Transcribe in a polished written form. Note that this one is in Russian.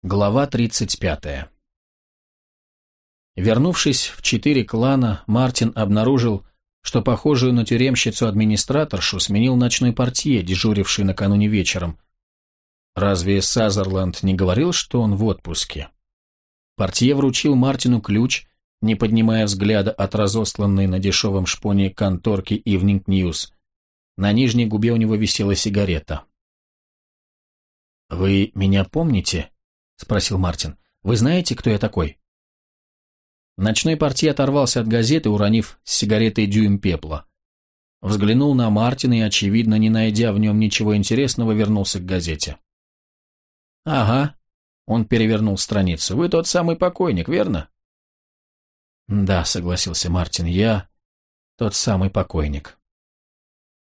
Глава 35. Вернувшись в 4 клана, Мартин обнаружил, что похожую на тюремщицу-администраторшу сменил ночной портье, дежуривший накануне вечером. Разве Сазерленд не говорил, что он в отпуске? Портье вручил Мартину ключ, не поднимая взгляда от разосланной на дешевом шпоне конторки Evening News. На нижней губе у него висела сигарета. «Вы меня помните?» — спросил Мартин. «Вы знаете, кто я такой?» Ночной портье оторвался от газеты, уронив с сигаретой дюйм пепла. Взглянул на Мартина и, очевидно, не найдя в нем ничего интересного, вернулся к газете. «Ага», — он перевернул страницу. «Вы тот самый покойник, верно?» «Да», — согласился Мартин, — «я тот самый покойник».